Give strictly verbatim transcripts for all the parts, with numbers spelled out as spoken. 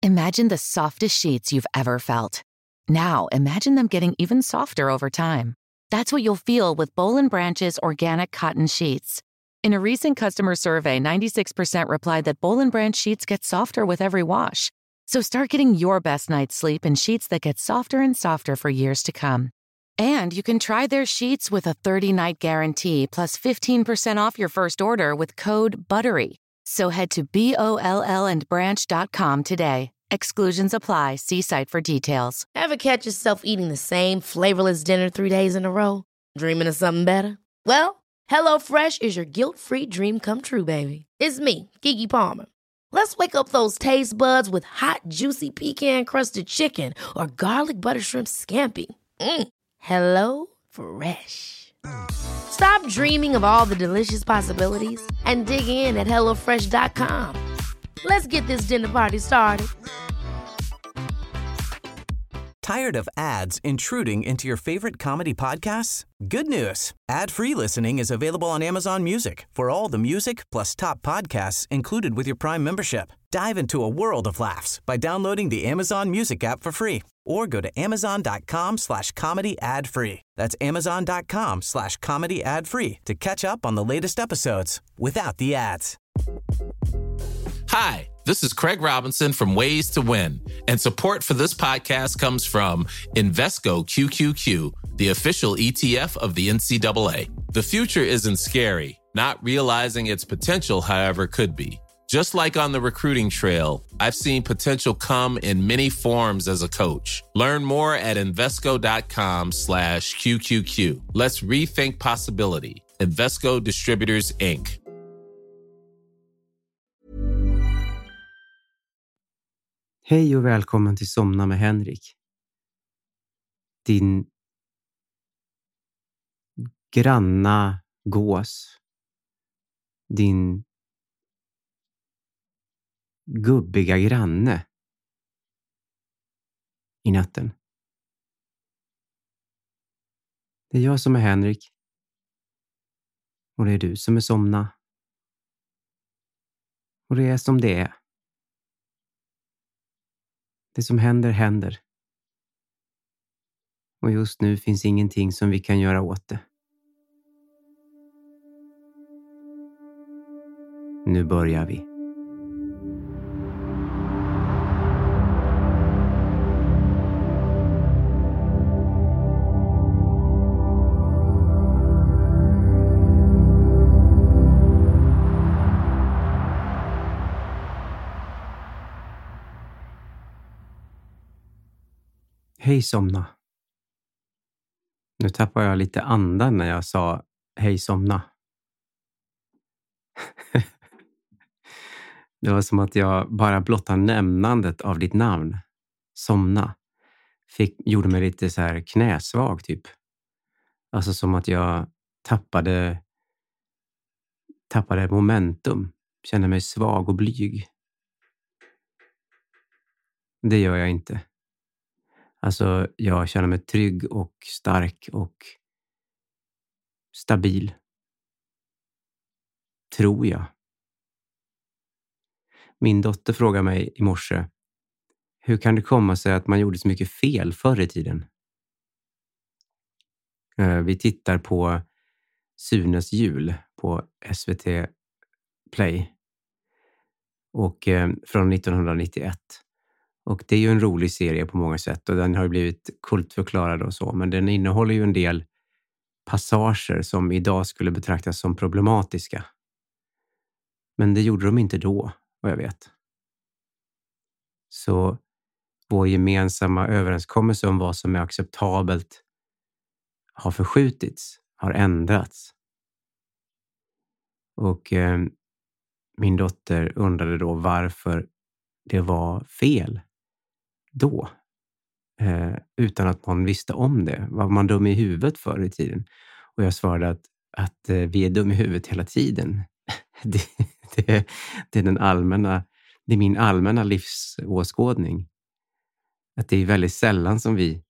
Imagine the softest sheets you've ever felt. Now, imagine them getting even softer over time. That's what you'll feel with Boll and Branch's organic cotton sheets. In a recent customer survey, ninety-six percent replied that Boll and Branch sheets get softer with every wash. So start getting your best night's sleep in sheets that get softer and softer for years to come. And you can try their sheets with a thirty-night guarantee plus fifteen percent off your first order with code BUTTERY. So head to B O L L and branch dot com today. Exclusions apply. See site for details. Ever catch yourself eating the same flavorless dinner three days in a row? Dreaming of something better? Well, HelloFresh is your guilt-free dream come true, baby. It's me, Keke Palmer. Let's wake up those taste buds with hot, juicy pecan-crusted chicken or garlic butter shrimp scampi. Mm. Hello Fresh. Stop dreaming of all the delicious possibilities and dig in at hello fresh dot com. Let's get this dinner party started. Tired of ads intruding into your favorite comedy podcasts? Good news. Ad-free listening is available on Amazon Music for all the music plus top podcasts included with your Prime membership. Dive into a world of laughs by downloading the Amazon Music app for free or go to amazon.com slash comedy ad free. That's amazon.com slash comedy ad free to catch up on the latest episodes without the ads. Hi, this is Craig Robinson from Ways to Win, and support for this podcast comes from Invesco Q Q Q, the official E T F of the N C double A. The future isn't scary. Not realizing its potential, however, could be. Just like on the recruiting trail, I've seen potential come in many forms as a coach. Learn more at Invesco.com slash QQQ. Let's rethink possibility. Invesco Distributors, Incorporated. Hej och välkommen till Somna med Henrik. Din granna gås. Din gubbiga granne i natten. Det är jag som är Henrik. Och det är du som är Somna. Och det är som det är. Det som händer, händer. Och just nu finns ingenting som vi kan göra åt det. Nu börjar vi. Hej Somna. Nu tappar jag lite andan när jag sa hej Somna. Det var som att jag bara blotta nämnandet av ditt namn, Somna, fick, gjorde mig lite så här knäsvag typ. Alltså som att jag tappade, tappade momentum, kände mig svag och blyg. Det gör jag inte. Alltså, jag känner mig trygg och stark och stabil. Tror jag. Min dotter frågade mig i morse, hur kan det komma sig att man gjorde så mycket fel förr i tiden? Vi tittar på Sunes jul på S V T Play och från nittonhundranittioett. Och det är ju en rolig serie på många sätt och den har blivit kultförklarad och så. Men den innehåller ju en del passager som idag skulle betraktas som problematiska. Men det gjorde de inte då, vad jag vet. Så vår gemensamma överenskommelse om vad som är acceptabelt har förskjutits, har ändrats. Och eh, min dotter undrade då varför det var fel då, eh, utan att någon visste om det. Var man dum i huvudet förr i tiden? Och jag svarade att, att eh, vi är dum i huvudet hela tiden. det, det, det är den allmänna, det är min allmänna livsåskådning. Att det är väldigt sällan som vi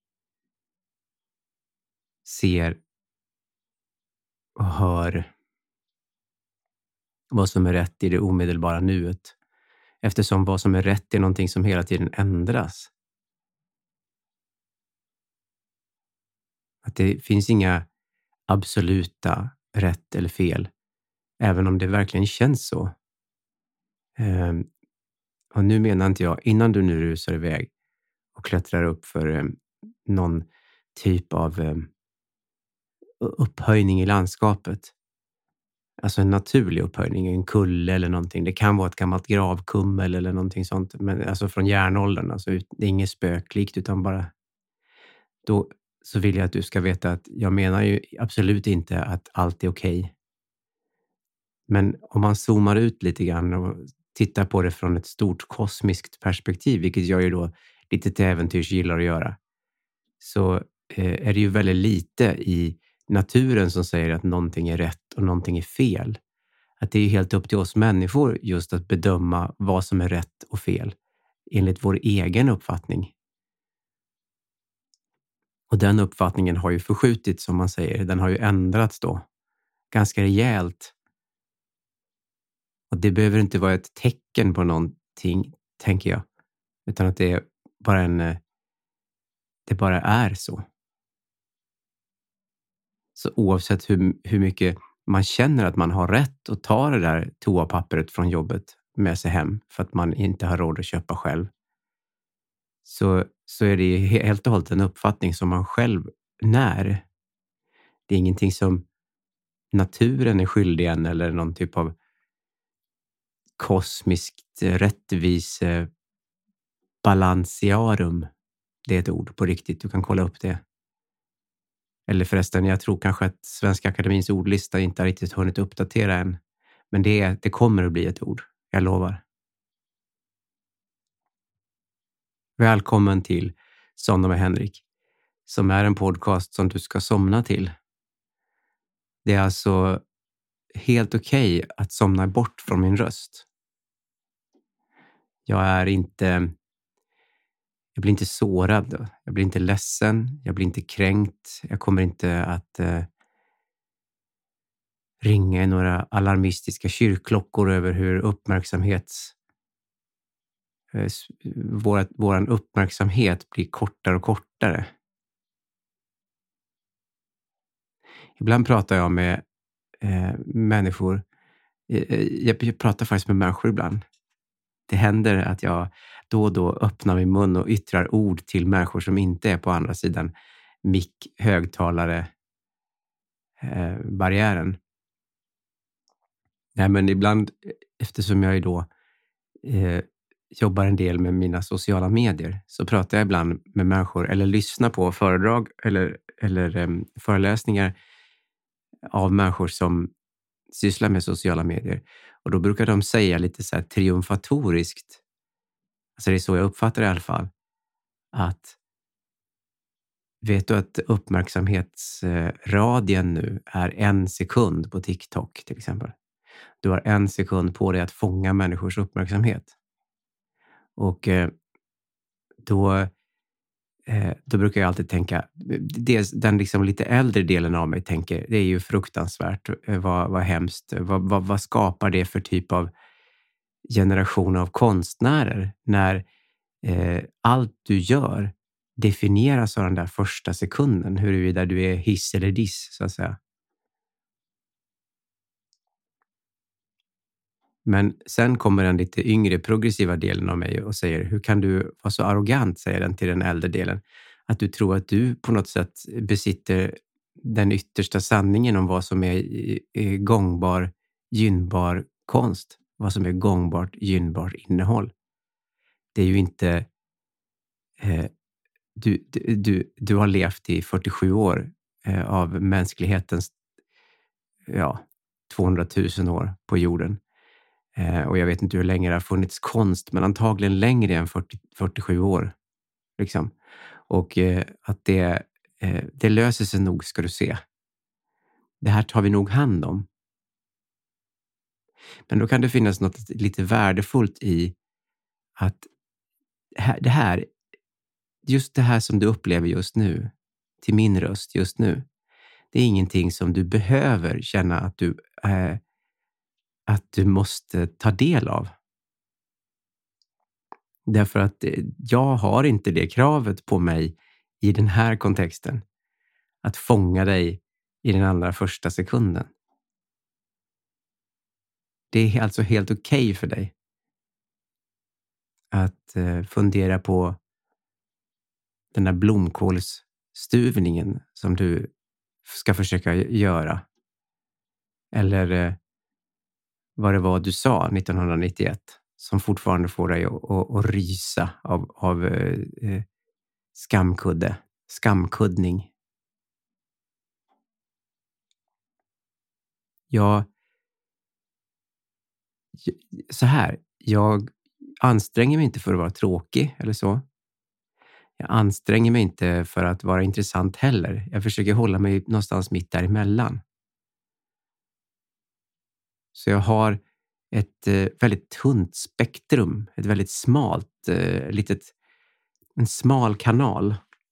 ser och hör vad som är rätt i det omedelbara nuet. Eftersom vad som är rätt är någonting som hela tiden ändras. Att det finns inga absoluta rätt eller fel, även om det verkligen känns så. Ehm, och nu menar inte jag, innan du nu rusar iväg och klättrar upp för eh, någon typ av eh, upphöjning i landskapet. Alltså en naturlig upphöjning, en kulle eller någonting. Det kan vara ett gammalt gravkummel eller någonting sånt. Men alltså från järnåldern. Alltså det är inget spöklikt utan bara... Då så vill jag att du ska veta att jag menar ju absolut inte att allt är okej. Men om man zoomar ut lite grann och tittar på det från ett stort kosmiskt perspektiv, vilket jag ju då lite till äventyrs gillar att göra, så eh, är det ju väldigt lite i naturen som säger att någonting är rätt och någonting är fel. Att det är helt upp till oss människor just att bedöma vad som är rätt och fel enligt vår egen uppfattning. Och den uppfattningen har ju förskjutits, som man säger. Den har ju ändrats då ganska rejält. Och det behöver inte vara ett tecken på någonting, tänker jag. Utan att det är bara en... Det bara är så. Så oavsett hur, hur mycket man känner att man har rätt att ta det där toapappret från jobbet med sig hem för att man inte har råd att köpa själv, så, så är det helt och hållet en uppfattning som man själv när. Det är ingenting som naturen är skyldig en eller någon typ av kosmiskt rättvise balansiarum. Det är ett ord på riktigt, du kan kolla upp det. Eller förresten, jag tror kanske att Svenska Akademins ordlista inte har riktigt hunnit uppdatera än. Men det, det kommer att bli ett ord, jag lovar. Välkommen till Somna med Henrik, som är en podcast som du ska somna till. Det är alltså helt okej att somna bort från min röst. Jag är inte... Jag blir inte sårad, jag blir inte ledsen, jag blir inte kränkt. Jag kommer inte att eh, ringa i några alarmistiska kyrkklockor över hur uppmärksamhets, eh, vår, våran uppmärksamhet blir kortare och kortare. Ibland pratar jag med eh, människor, jag, jag pratar faktiskt med människor ibland. Det händer att jag då och då öppnar min mun och yttrar ord till människor som inte är på andra sidan mick, högtalare, eh, barriären. Nej, men ibland, eftersom jag ju då eh, jobbar en del med mina sociala medier, så pratar jag ibland med människor eller lyssnar på föredrag eller, eller eh, föreläsningar av människor som sysslar med sociala medier. Och då brukar de säga lite så här triumfatoriskt, alltså det är så jag uppfattar det i alla fall, att vet du att uppmärksamhetsradien nu är en sekund på TikTok till exempel. Du har en sekund på dig att fånga människors uppmärksamhet. Och eh, då, eh, då brukar jag alltid tänka, det, den liksom lite äldre delen av mig tänker, det är ju fruktansvärt, eh, vad, vad hemskt, vad, vad, vad skapar det för typ av generation av konstnärer när eh, allt du gör definieras av den där första sekunden, huruvida du är hiss eller diss, så att säga. Men sen kommer den lite yngre progressiva delen av mig och säger, hur kan du vara så arrogant, säger den till den äldre delen, att du tror att du på något sätt besitter den yttersta sanningen om vad som är, är gångbar, gynnbar konst, vad som är gångbart, gynnbart innehåll. Det är ju inte... Eh, du, du, du, du har levt i fyrtiosju år eh, av mänsklighetens ja, tvåhundratusen år på jorden. Eh, och jag vet inte hur länge det har funnits konst, men antagligen längre än fyrtio, fyrtiosju år. Liksom. Och eh, att det, eh, det löser sig nog, ska du se. Det här tar vi nog hand om. Men då kan det finnas något lite värdefullt i att det här, just det här som du upplever just nu, till min röst just nu, det är ingenting som du behöver känna att du, eh, att du måste ta del av. Därför att jag har inte det kravet på mig i den här kontexten. Att fånga dig i den allra första sekunden. Det är alltså helt okej okay för dig att fundera på den där blomkålsstuvningen som du ska försöka göra. Eller vad det var du sa nittonhundranittioett som fortfarande får dig att, att, att rysa av, av eh, skamkudde, skamkuddning. Jag, så här, jag anstränger mig inte för att vara tråkig eller så. Jag anstränger mig inte för att vara intressant heller. Jag försöker hålla mig någonstans mitt däremellan. Så jag har ett eh, väldigt tunt spektrum, ett väldigt smalt, eh, litet, en smal kanal.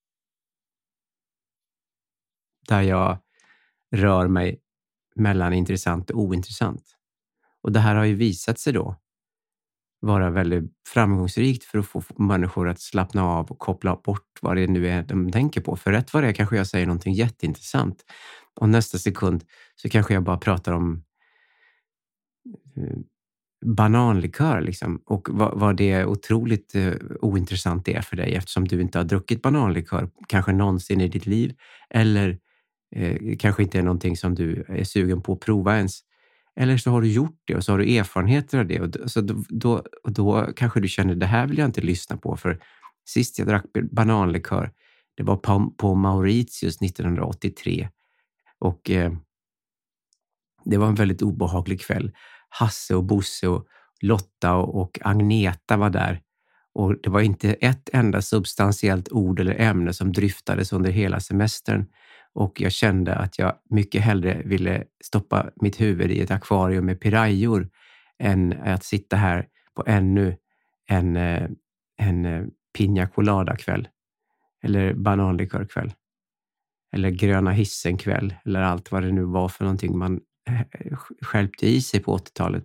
Där jag rör mig mellan intressant och ointressant. Och det här har ju visat sig då vara väldigt framgångsrikt för att få människor att slappna av och koppla bort vad det nu är de tänker på. För rätt vad det är kanske jag säger någonting jätteintressant. Och nästa sekund så kanske jag bara pratar om eh, bananlikör liksom. Och vad, vad det är otroligt eh, ointressant det är för dig eftersom du inte har druckit bananlikör kanske någonsin i ditt liv. Eller eh, kanske inte är någonting som du är sugen på att prova ens. Eller så har du gjort det och så har du erfarenheter av det. Och så då, då, och då kanske du känner det här vill jag inte lyssna på. För sist jag drack bananlikör, det var på, på Mauritius nittonhundraåttiotre. Och eh, det var en väldigt obehaglig kväll. Hasse och Bosse och Lotta och, och Agneta var där. Och det var inte ett enda substantiellt ord eller ämne som dryftades under hela semestern. Och jag kände att jag mycket hellre ville stoppa mitt huvud i ett akvarium med pirajor än att sitta här på ännu en, en piña colada kväll. Eller bananlikörkväll. Eller gröna hissen kväll. Eller allt vad det nu var för någonting man skälpte i sig på åttiotalet.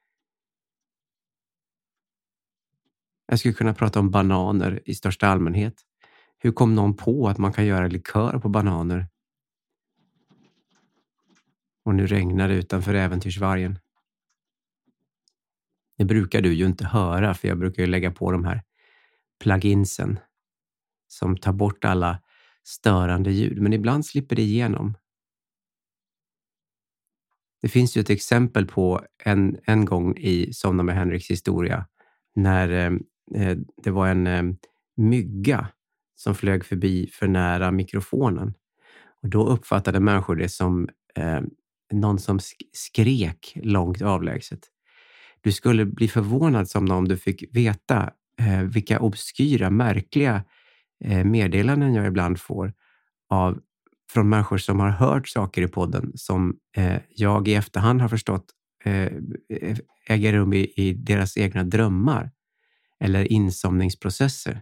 Jag skulle kunna prata om bananer i största allmänhet. Hur kom någon på att man kan göra likör på bananer? Och nu regnar det utanför Äventyrsvargen. Det brukar du ju inte höra för jag brukar ju lägga på de här pluginsen som tar bort alla störande ljud. Men ibland slipper det igenom. Det finns ju ett exempel på en, en gång i Somna med Henriks historia när eh, det var en eh, mygga som flög förbi för nära mikrofonen. Och då uppfattade människor det som eh, någon som skrek långt avlägset. Du skulle bli förvånad som om du fick veta eh, vilka obskyra, märkliga eh, meddelanden jag ibland får av, från människor som har hört saker i podden som eh, jag i efterhand har förstått eh, äger rum i, i deras egna drömmar eller insomningsprocesser.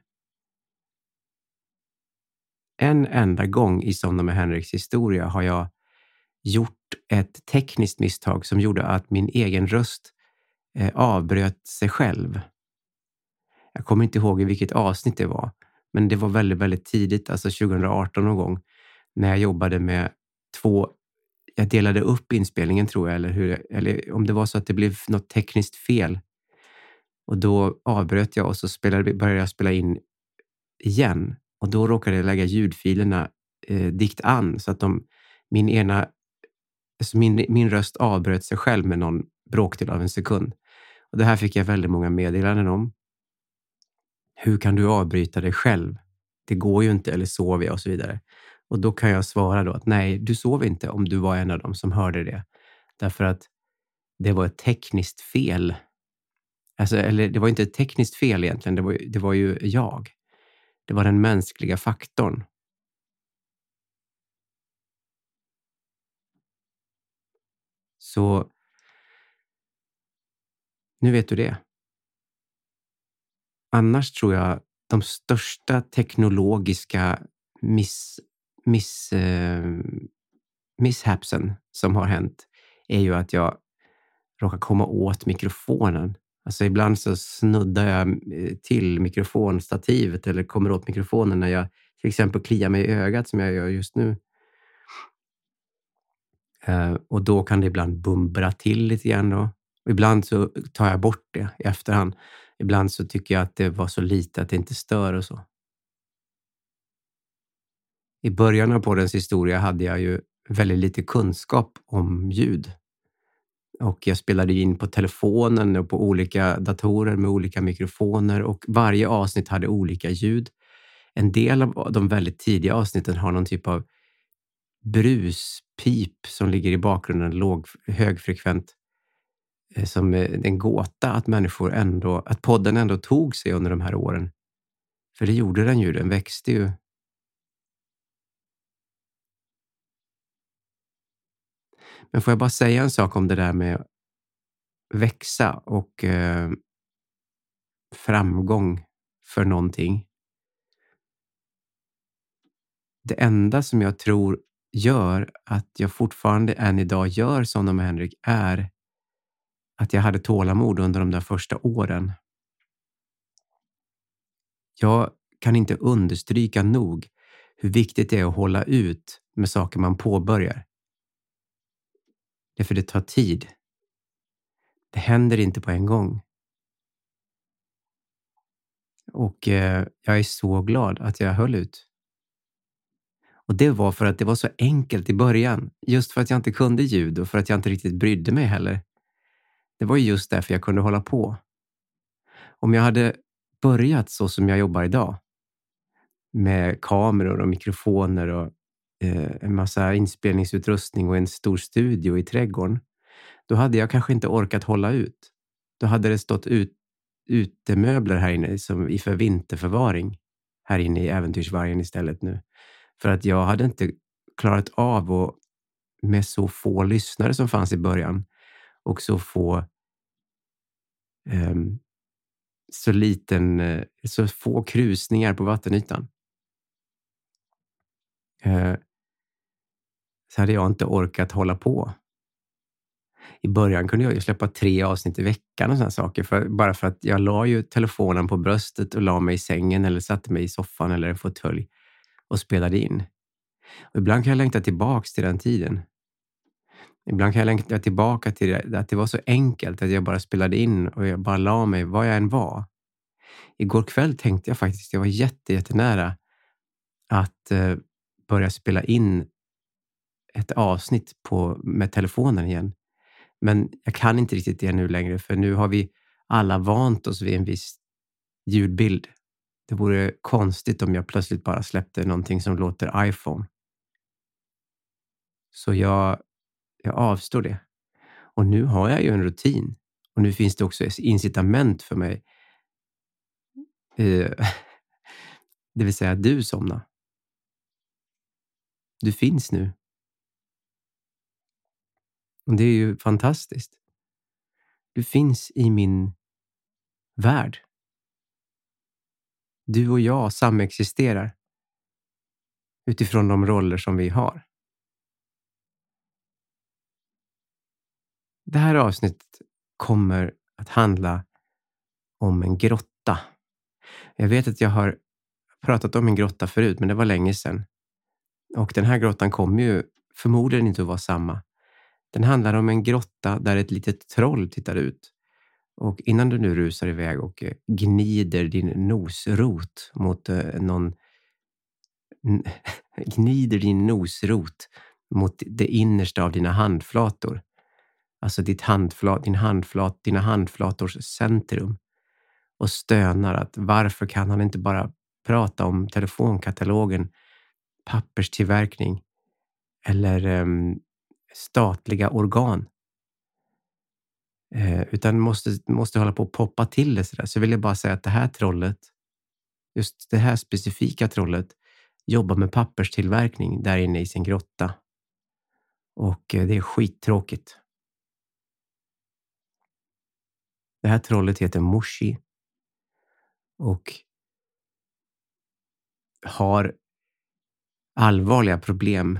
En enda gång i Somna med Henriks historia har jag gjort ett tekniskt misstag som gjorde att min egen röst eh, avbröt sig själv. Jag kommer inte ihåg i vilket avsnitt det var, men det var väldigt, väldigt tidigt, alltså tjugohundraarton någon gång, när jag jobbade med två, jag delade upp inspelningen tror jag, eller, hur, eller om det var så att det blev något tekniskt fel. Och då avbröt jag och så spelade, började jag spela in igen. Och då råkade jag lägga ljudfilerna eh, dikt an så att de, min ena, alltså min, min röst avbröt sig själv med någon bråkdel av en sekund. Och det här fick jag väldigt många meddelanden om. Hur kan du avbryta dig själv? Det går ju inte, eller sover jag och så vidare. Och då kan jag svara då att nej, du sov inte om du var en av dem som hörde det. Därför att det var ett tekniskt fel. Alltså, eller det var inte ett tekniskt fel egentligen, det var, det var ju jag. Det var den mänskliga faktorn. Så nu vet du det. Annars tror jag de största teknologiska miss, miss, eh, misshapsen som har hänt är ju att jag råkar komma åt mikrofonen Alltså ibland så snuddar jag till mikrofonstativet eller kommer åt mikrofonen när jag till exempel kliar mig i ögat som jag gör just nu. Uh, och då kan det ibland bumbra till lite grann då. Och ibland så tar jag bort det i efterhand. Ibland så tycker jag att det var så lite att det inte stör och så. I början av poddens historia hade jag ju väldigt lite kunskap om ljud. Och jag spelade in på telefonen och på olika datorer med olika mikrofoner och varje avsnitt hade olika ljud. En del av de väldigt tidiga avsnitten har någon typ av bruspip som ligger i bakgrunden, låg, högfrekvent. Som en gåta att människor ändå, att podden ändå tog sig under de här åren. För det gjorde den ju, den växte ju. Men får jag bara säga en sak om det där med växa och eh, framgång för någonting. Det enda som jag tror gör att jag fortfarande än idag gör som med Henrik är att jag hade tålamod under de där första åren. Jag kan inte understryka nog hur viktigt det är att hålla ut med saker man påbörjar. Det är för det tar tid. Det händer inte på en gång. Och eh, jag är så glad att jag höll ut. Och det var för att det var så enkelt i början. Just för att jag inte kunde ljud och för att jag inte riktigt brydde mig heller. Det var just därför jag kunde hålla på. Om jag hade börjat så som jag jobbar idag. Med kameror och mikrofoner och eh, en massa inspelningsutrustning och en stor studio i trädgården. Då hade jag kanske inte orkat hålla ut. Då hade det stått ut, utemöbler här inne som i för vinterförvaring. Här inne i Äventyrsvargen istället nu. För att jag hade inte klarat av att med så få lyssnare som fanns i början. Och så få um, så liten, uh, så få krusningar på vattenytan. Uh, så hade jag inte orkat hålla på. I början kunde jag ju släppa tre avsnitt i veckan och sådana saker. För, bara för att jag la ju telefonen på bröstet och la mig i sängen eller satte mig i soffan eller en fåtölj och spelade in. Och ibland kan jag längta tillbaks till den tiden. Ibland kan jag längta tillbaka till det, att det var så enkelt att jag bara spelade in och jag bara la mig var jag än var. Igår kväll tänkte jag faktiskt att jag var jätte, jättenära att eh, börja spela in ett avsnitt på, med telefonen igen. Men jag kan inte riktigt det nu längre för nu har vi alla vant oss vid en viss ljudbild. Det vore konstigt om jag plötsligt bara släppte någonting som låter iPhone. Så jag, jag avstår det. Och nu har jag ju en rutin. Och nu finns det också incitament för mig. Eh, det vill säga du somnar. Du finns nu. Och det är ju fantastiskt. Du finns i min värld. Du och jag samexisterar utifrån de roller som vi har. Det här avsnittet kommer att handla om en grotta. Jag vet att jag har pratat om en grotta förut, men det var länge sedan. Och den här grottan kommer ju förmodligen inte att vara samma. Den handlar om en grotta där ett litet troll tittar ut. Och innan du nu rusar iväg och gnider din nosrot mot eh, någon... gnider din nosrot mot det innersta av dina handflator. Alltså ditt handflat, din handflat, dina handflators centrum. Och stönar att varför kan han inte bara prata om telefonkatalogen, papperstillverkning eller um, statliga organ. Eh, utan måste, måste hålla på att poppa till det sådär. Så vill jag bara säga att det här trollet, just det här specifika trollet, jobbar med papperstillverkning där inne i sin grotta. Och eh, det är skittråkigt. Det här trollet heter Moshi. Och har allvarliga problem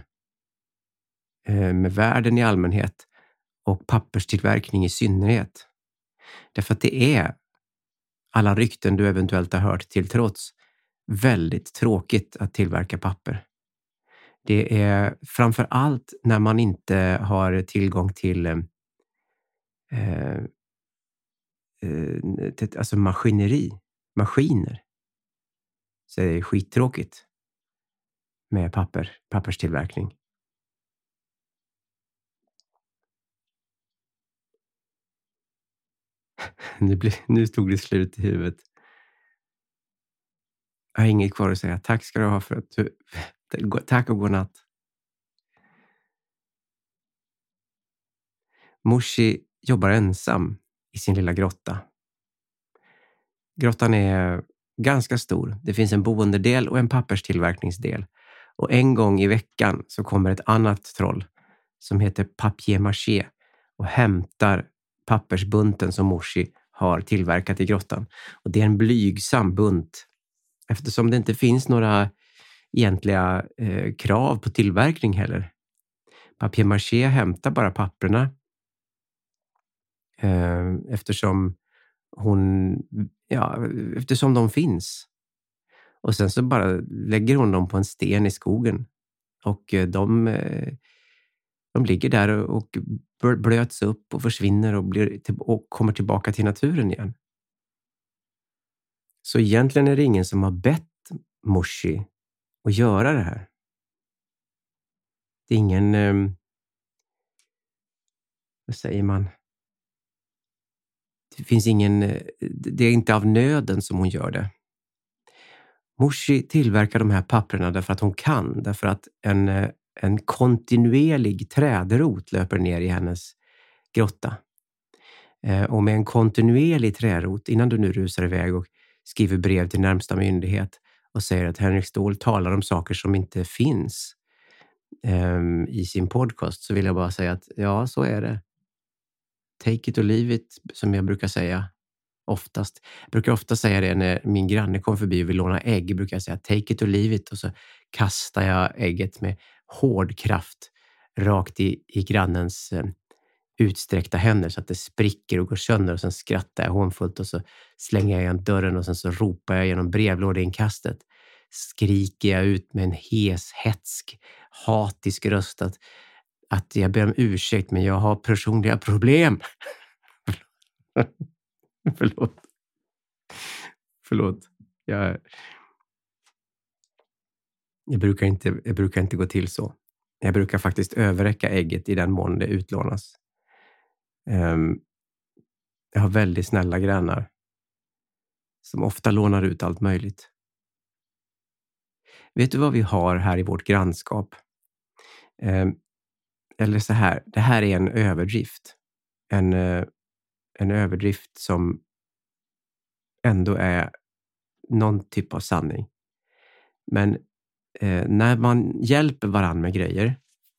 eh, med världen i allmänhet och papperstillverkning i synnerhet. Därför att det är, alla rykten du eventuellt har hört till trots, väldigt tråkigt att tillverka papper. Det är framför allt när man inte har tillgång till eh, eh, alltså maskineri, maskiner. Så det är skittråkigt med papper, papperstillverkning. Nu, blir, nu tog det slut i huvudet. Jag har inget kvar att säga. Tack ska du ha för att du... Tack och godnatt. Morsi jobbar ensam i sin lilla grotta. Grottan är ganska stor. Det finns en boendedel och en papperstillverkningsdel. Och en gång i veckan så kommer ett annat troll som heter papier-maché och hämtar pappersbunten som Morsi har tillverkat i grottan. Och det är en blygsam bunt. Eftersom det inte finns några egentliga eh, krav på tillverkning heller. Papier-maché hämtar bara papperna. Eh, eftersom hon, ja, eftersom de finns. Och sen så bara lägger hon dem på en sten i skogen. Och eh, de, eh, de ligger där och blöts upp och försvinner och, blir, och kommer tillbaka till naturen igen. Så egentligen är det ingen som har bett Morsi att göra det här. Det är ingen... Eh, vad säger man? Det finns ingen... Det är inte av nöden som hon gör det. Morsi tillverkar de här papperna därför att hon kan. Därför att en, en kontinuerlig trädrot löper ner i hennes grotta. Eh, och med en kontinuerlig trädrot, innan du nu rusar iväg och skriver brev till närmsta myndighet och säger att Henrik Ståhl talar om saker som inte finns eh, i sin podcast, så vill jag bara säga att ja, så är det. Take it or leave it, som jag brukar säga oftast. Jag brukar ofta säga det när min granne kom förbi och vill låna ägg. Brukar jag säga take it or leave it, och så kastar jag ägget med hård kraft rakt i, i grannens eh, utsträckta händer så att det spricker och går sönder, och sen skrattar jag hånfullt och så slänger jag igen dörren och sen så ropar jag genom brevlådeinkastet. Skriker jag ut med en hes, hetsk, hatisk röst att, att jag ber om ursäkt, men jag har personliga problem. Förlåt. Förlåt. Jag, jag, brukar inte, jag brukar inte gå till så. Jag brukar faktiskt överräcka ägget i den mån det utlånas. Um, jag har väldigt snälla grannar som ofta lånar ut allt möjligt. Vet du vad vi har här i vårt grannskap? Um, eller så här, det här är en överdrift. En, uh, en överdrift som ändå är någon typ av sanning. Men uh, när man hjälper varann med grejer,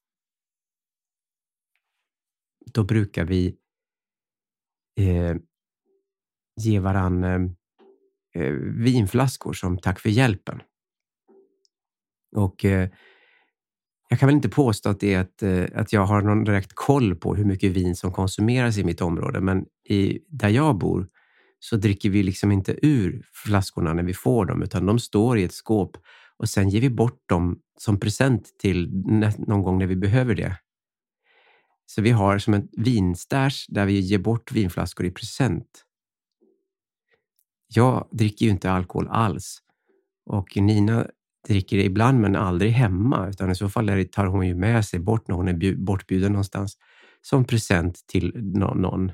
då brukar vi eh, ge varann eh, vinflaskor som tack för hjälpen. Och eh, jag kan väl inte påstå att det är att, eh, att jag har någon direkt koll på hur mycket vin som konsumeras i mitt område. Men i, där jag bor så dricker vi liksom inte ur flaskorna när vi får dem, utan de står i ett skåp och sen ger vi bort dem som present till någon gång när vi behöver det. Så vi har som en vinstärs där vi ger bort vinflaskor i present. Jag dricker ju inte alkohol alls. Och Nina dricker det ibland men aldrig hemma. Utan i så fall tar hon ju med sig bort när hon är bortbjuden någonstans. Som present till någon.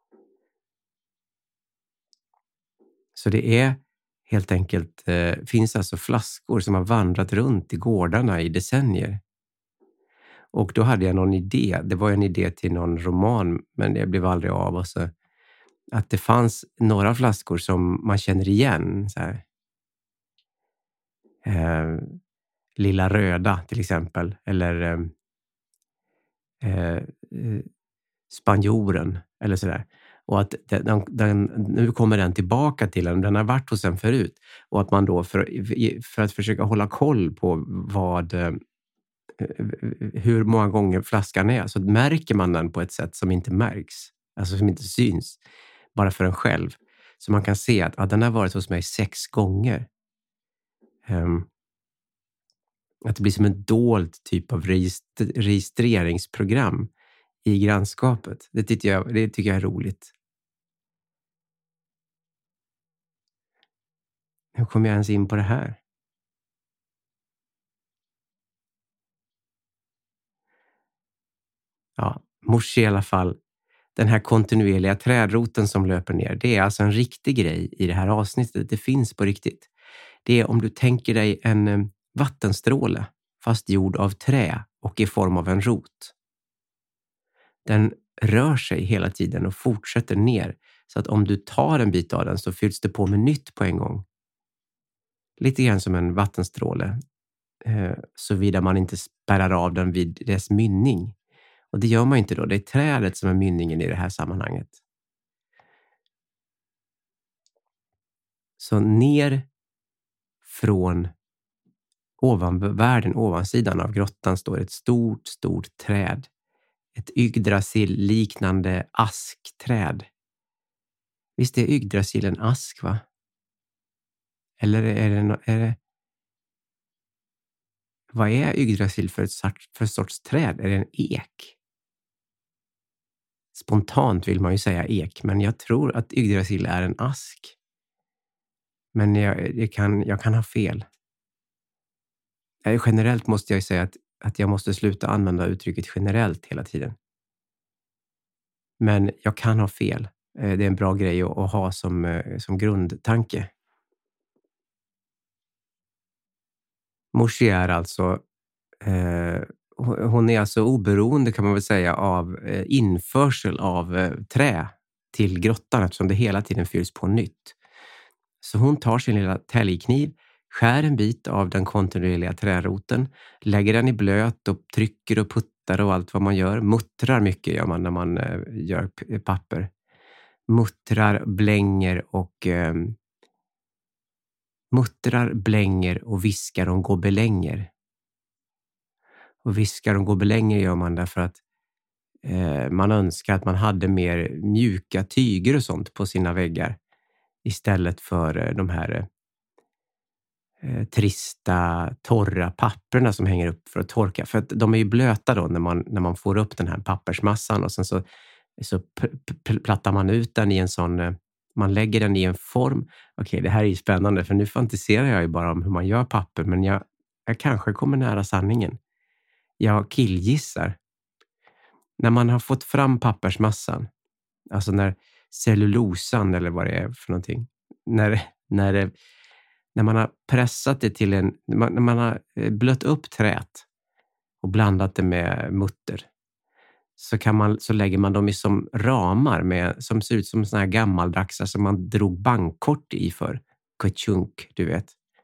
Så det är helt enkelt, eh, finns alltså flaskor som har vandrat runt i gårdarna i decennier. Och då hade jag någon idé. Det var en idé till någon roman, men det blev aldrig av. Och så, att det fanns några flaskor som man känner igen. Så här. Eh, Lilla röda till exempel. Eller eh, eh, spanjoren. Eller sådär. Och att den, den, nu kommer den tillbaka till en. Den har varit hos en förut. Och att man då för, för att försöka hålla koll på vad... hur många gånger flaskan är, så märker man den på ett sätt som inte märks, alltså som inte syns. bara för en själv. Så man kan se att ah, den har varit hos mig sex gånger. Um, att det blir som en dold typ av registr- registreringsprogram i grannskapet. Det tycker jag, det tycker jag är roligt. Hur kommer jag ens in på det här? Ja, morse i alla fall. Den här kontinuerliga trädroten som löper ner, det är alltså en riktig grej i det här avsnittet. Det finns på riktigt. Det är om du tänker dig en vattenstråle fast gjord av trä och i form av en rot. Den rör sig hela tiden och fortsätter ner så att om du tar en bit av den så fylls det på med nytt på en gång. Lite grann som en vattenstråle, eh, såvida man inte spärrar av den vid dess mynning. Och det gör man inte då. Det är trädet som är mynningen i det här sammanhanget. Så ner från ovanvärlden, ovansidan av grottan, står ett stort, stort träd. Ett Yggdrasil-liknande askträd. Visst är Yggdrasil en ask, va? Eller är det, no- är det... Vad är Yggdrasil för ett sorts, för ett sorts träd? Är det en ek? Spontant vill man ju säga ek, men jag tror att Yggdrasil är en ask. Men jag, jag, kan, jag kan ha fel. Generellt måste jag säga att, att jag måste sluta använda uttrycket generellt hela tiden. Men jag kan ha fel. Det är en bra grej att, att ha som, som grundtanke. Morsi är alltså, eh, hon är alltså oberoende, kan man väl säga, av eh, införsel av eh, trä till grottan, eftersom det hela tiden fylls på nytt. Så hon tar sin lilla täljkniv, skär en bit av den kontinuerliga träroten, lägger den i blöt och trycker och puttar och allt vad man gör. Muttrar mycket gör man när man eh, gör p- papper. Muttrar, blänger och eh, muttrar, blänger och viskar om gobelänger. Och viskar om gobelänger gör man därför att eh, man önskar att man hade mer mjuka tyger och sånt på sina väggar istället för eh, de här eh, trista, torra papperna som hänger upp för att torka. För att de är ju blöta då när man, när man får upp den här pappersmassan och sen så, så p- p- plattar man ut den i en sån... Eh, man lägger den i en form. Okej, det här är ju spännande för nu fantiserar jag ju bara om hur man gör papper, men jag, jag kanske kommer nära sanningen. Jag killgissar. När man har fått fram pappersmassan, alltså när cellulosan eller vad det är för någonting, när, när, det, när man har pressat det till en, när man har blött upp trät och blandat det med mutter, så, kan man, så lägger man dem i som ramar med, som ser ut som såna här gammaldags som man drog bankkort i för kutchunk, du vet.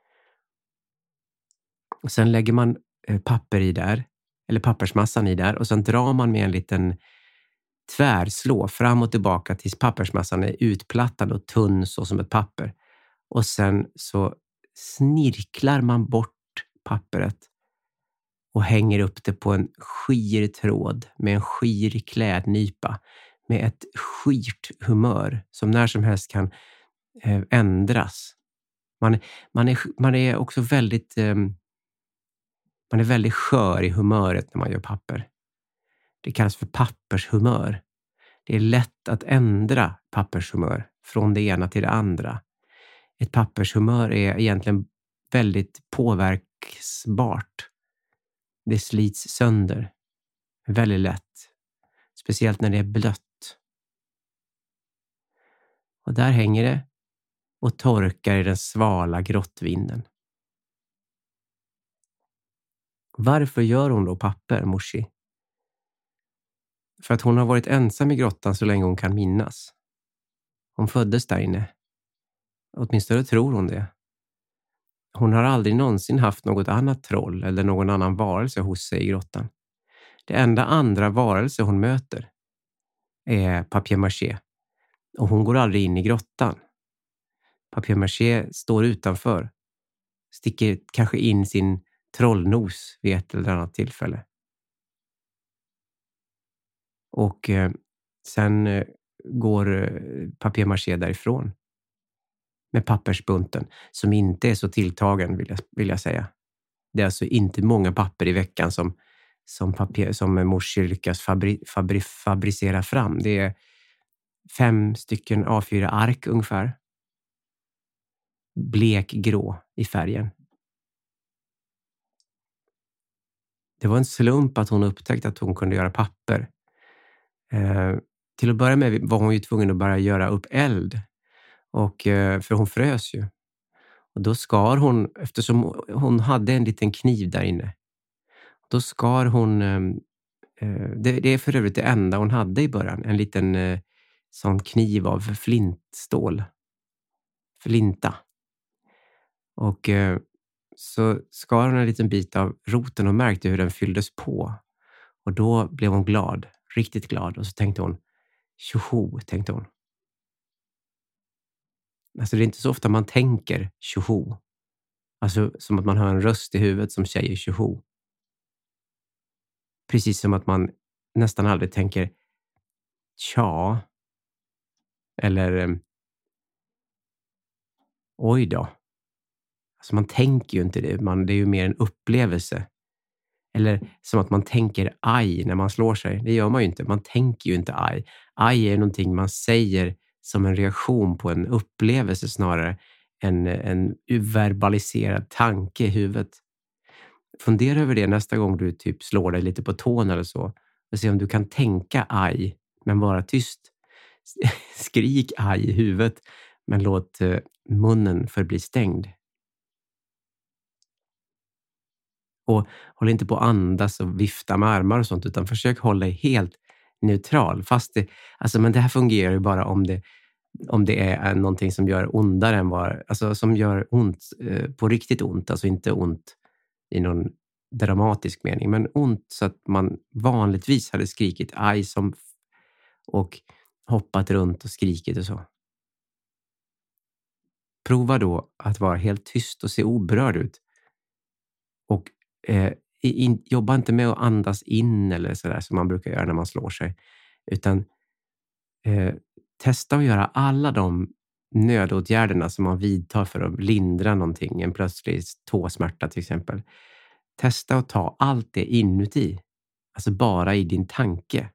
Och sen lägger man papper i där, eller pappersmassan i där, och sen drar man med en liten tvärslå fram och tillbaka tills pappersmassan är utplattad och tunn så som ett papper. Och sen så snirklar man bort pappret och hänger upp det på en skir tråd med en skir klädnypa med ett skirt humör som när som helst kan eh, ändras. Man, man, är, man är också väldigt eh, man är väldigt skör i humöret när man gör papper. Det kallas för pappershumör. Det är lätt att ändra pappershumör från det ena till det andra. Ett pappershumör är egentligen väldigt påverksbart. Det slits sönder väldigt lätt. Speciellt när det är blött. Och där hänger det och torkar i den svala grottvinden. Varför gör hon då papper, Morsi? För att hon har varit ensam i grottan så länge hon kan minnas. Hon föddes där inne. Åtminstone tror hon det. Hon har aldrig någonsin haft något annat troll eller någon annan varelse hos sig i grottan. Det enda andra varelse hon möter är papier-maché. Och hon går aldrig in i grottan. Papier-maché står utanför. Sticker kanske in sin trollnos vid ett eller annat tillfälle. Och eh, sen eh, går eh, papier-maché därifrån. Med pappersbunten som inte är så tilltagen vill jag, vill jag säga. Det är alltså inte många papper i veckan som, som, papier, som Morsi lyckas fabri, fabri, fabricera fram. Det är fem stycken A fyra ark ungefär. Blekgrå i färgen. Det var en slump att hon upptäckte att hon kunde göra papper. Eh, till att börja med var hon ju tvungen att börja göra upp eld. Och, eh, för hon frös ju. Och då skar hon, eftersom hon hade en liten kniv där inne. Då skar hon, eh, det, det är för övrigt det enda hon hade i början. En liten eh, sån kniv av flintstål. Flinta. Och eh, så skar hon en liten bit av roten och märkte hur den fylldes på. Och då blev hon glad, riktigt glad. Och så tänkte hon, tjoho, tänkte hon. Alltså det är inte så ofta man tänker tjoho. Alltså som att man hör en röst i huvudet som säger tjoho. Precis som att man nästan aldrig tänker tja. Eller eh, oj då. Alltså man tänker ju inte det. Man, det är ju mer en upplevelse. Eller som att man tänker aj när man slår sig. Det gör man ju inte. Man tänker ju inte aj. Aj är någonting man säger som en reaktion på en upplevelse snarare än en verbaliserad tanke i huvudet. Fundera över det nästa gång du typ slår dig lite på tån eller så. Och se om du kan tänka aj men vara tyst. Skrik aj i huvudet men låt munnen förbli stängd. Och håll inte på att andas och vifta med armar och sånt utan försök hålla dig helt neutral. Fast det, alltså, men det här fungerar ju bara om det, om det är någonting som gör ondare än vad, alltså som gör ont eh, på riktigt ont. Alltså inte ont i någon dramatisk mening, men ont så att man vanligtvis hade skrikit aj som och hoppat runt och skrikit och så. Prova då att vara helt tyst och se oberörd ut. Och eh, in, jobba inte med att andas in eller sådär som man brukar göra när man slår sig. Utan eh, testa att göra alla de nödåtgärderna som man vidtar för att lindra någonting. En plötslig tåsmärta till exempel. Testa att ta allt det inuti. Alltså bara i din tanke.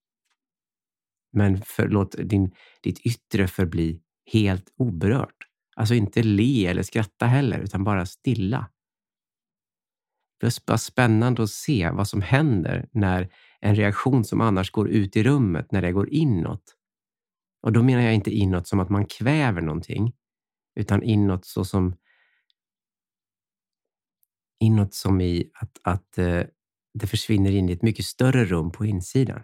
Men för, låt din, ditt yttre förbli helt oberört. Alltså inte le eller skratta heller utan bara stilla. Det är bara spännande att se vad som händer när en reaktion som annars går ut i rummet, när det går inåt. Och då menar jag inte inåt som att man kväver någonting, utan inåt så som inåt som i att, att eh, det försvinner in i ett mycket större rum på insidan.